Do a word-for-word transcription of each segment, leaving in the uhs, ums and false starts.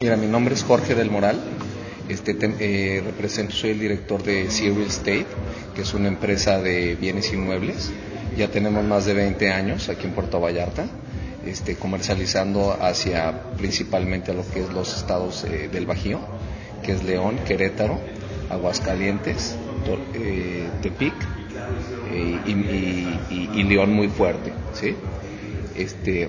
Mira, mi nombre es Jorge del Moral. Este, te, eh, represento, soy el director de Sea Real Estate, que es una empresa de bienes inmuebles. Ya tenemos más de veinte años aquí en Puerto Vallarta, este, comercializando hacia principalmente a lo que es los estados eh, del Bajío, que es León, Querétaro, Aguascalientes, Tor, eh, Tepic eh, y, y, y, y León muy fuerte, ¿sí? Este,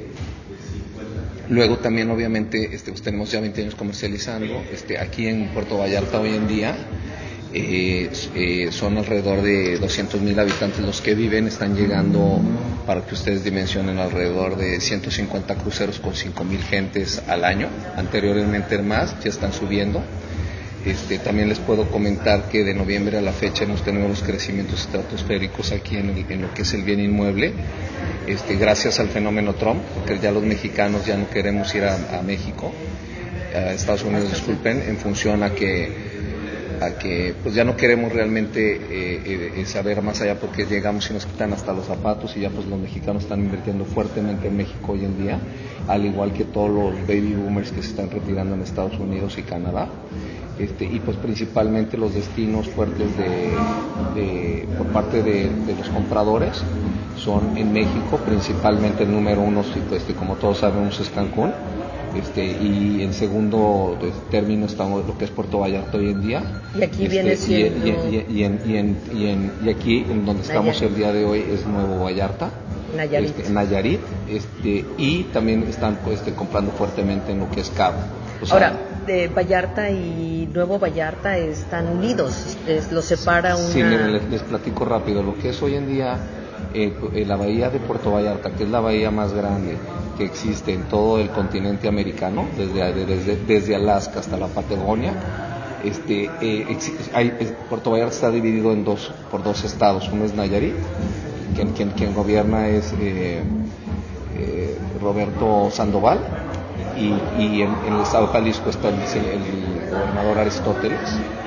luego también obviamente este, pues tenemos ya veinte años comercializando. Este, aquí en Puerto Vallarta hoy en día eh, eh, son alrededor de doscientos mil habitantes los que viven. Están llegando, para que ustedes dimensionen, alrededor de ciento cincuenta cruceros con cinco mil gentes al año. Anteriormente más, ya están subiendo. Este, también les puedo comentar que de noviembre a la fecha hemos tenido los crecimientos estratosféricos aquí en, el, en lo que es el bien inmueble, este, gracias al fenómeno Trump, porque ya los mexicanos ya no queremos ir a, a México, a Estados Unidos, disculpen, en función a que a que pues ya no queremos realmente eh, eh, saber más allá, porque llegamos y nos quitan hasta los zapatos, y ya pues los mexicanos están invirtiendo fuertemente en México hoy en día, al igual que todos los baby boomers que se están retirando en Estados Unidos y Canadá. Este, y pues principalmente los destinos fuertes de, de por parte de, de los compradores son en México, principalmente el número uno, este, como todos sabemos, es Cancún. Este, y en segundo término estamos lo que es Puerto Vallarta hoy en día. Y aquí este, viene siendo... Y, y, y, y, en, y, en, y, en, y aquí en donde estamos Nayarit. El día de hoy es Nuevo Vallarta, Nayarit, este, Nayarit este, y también están este, comprando fuertemente en lo que es Cabo. O sea, ahora, de Vallarta y Nuevo Vallarta están unidos, es, los separa una... Sí, miren, les, les platico rápido. Lo que es hoy en día eh, la bahía de Puerto Vallarta, que es la bahía más grande que existe en todo el continente americano, desde, desde, desde Alaska hasta la Patagonia. Este, eh, hay, Puerto Vallarta está dividido en dos, por dos estados. Uno es Nayarit, quien, quien, quien gobierna es eh, eh, Roberto Sandoval, y, y en, en el estado de Jalisco está el, el gobernador Aristóteles.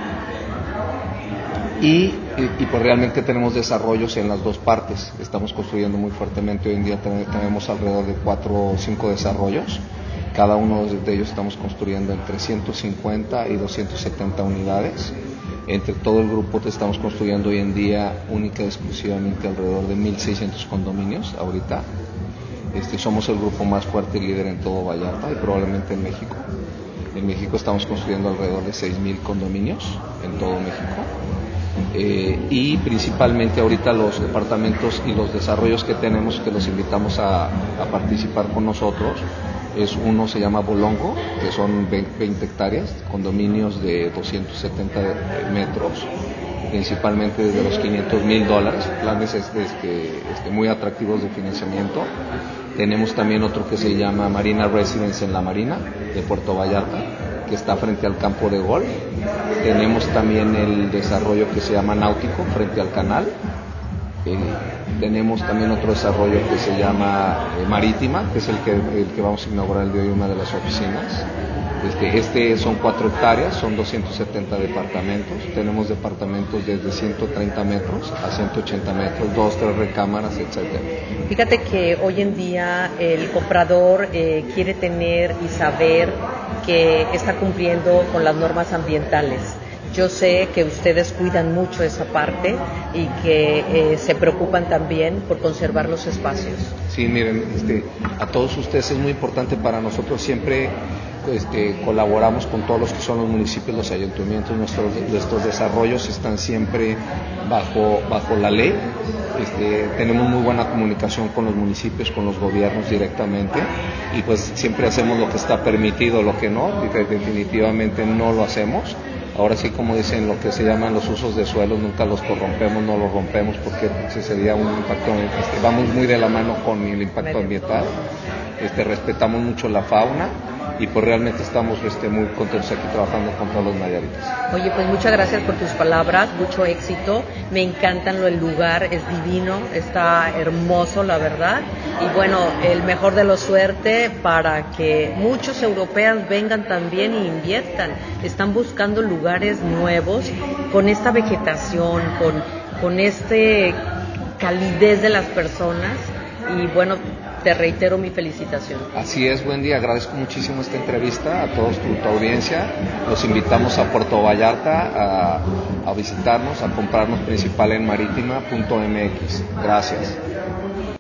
Y, y, y pues realmente tenemos desarrollos en las dos partes. Estamos construyendo muy fuertemente. Hoy en día tenemos alrededor de cuatro o cinco desarrollos. Cada uno de ellos estamos construyendo entre ciento cincuenta y doscientas setenta unidades. Entre todo el grupo estamos construyendo hoy en día única y exclusivamente alrededor de mil seiscientos condominios ahorita. Este, somos el grupo más fuerte y líder en todo Vallarta y probablemente en México. En México estamos construyendo alrededor de seis mil condominios en todo México. Eh, y principalmente ahorita los departamentos y los desarrollos que tenemos, que los invitamos a, a participar con nosotros, es uno se llama Bolongo, que son veinte hectáreas, condominios de doscientos setenta metros, principalmente desde los quinientos mil dólares, planes este, este, muy atractivos de financiamiento. Tenemos también otro que se llama Marina Residence en la Marina de Puerto Vallarta, que está frente al campo de golf. Tenemos también el desarrollo que se llama Náutico, frente al canal. Eh, tenemos también otro desarrollo que se llama eh, Marítima, que es el que, el que vamos a inaugurar el día de hoy, una de las oficinas. Este, este son cuatro hectáreas, son doscientos setenta departamentos. Tenemos departamentos desde ciento treinta metros a ciento ochenta metros, dos, tres recámaras, etcétera. Fíjate que hoy en día el comprador eh, quiere tener y saber que está cumpliendo con las normas ambientales. Yo sé que ustedes cuidan mucho esa parte y que eh, se preocupan también por conservar los espacios. Sí, miren, este, a todos ustedes es muy importante para nosotros. Siempre este, colaboramos con todos los que son los municipios, los ayuntamientos. Nuestros, nuestros desarrollos están siempre bajo, bajo la ley. Este, tenemos muy buena comunicación con los municipios, con los gobiernos directamente, y pues siempre hacemos lo que está permitido, lo que no, definitivamente no lo hacemos. Ahora sí, como dicen, lo que se llaman los usos de suelo, nunca los corrompemos, no los rompemos, porque ese sería un impacto, este, vamos muy de la mano con el impacto ambiental. Este, respetamos mucho la fauna y pues realmente estamos este, muy contentos aquí trabajando con todos los nayaritas. Oye, pues muchas gracias por tus palabras, mucho éxito, me encantan, el lugar es divino, está hermoso la verdad, y bueno, el mejor de la suerte para que muchos europeos vengan también e inviertan. Están buscando lugares nuevos con esta vegetación, con, con este calidez de las personas, y bueno, te reitero mi felicitación. Así es, Wendy, agradezco muchísimo esta entrevista a todos tu, tu audiencia. Los invitamos a Puerto Vallarta a, a visitarnos, a comprarnos principal en marítima punto m x. Gracias.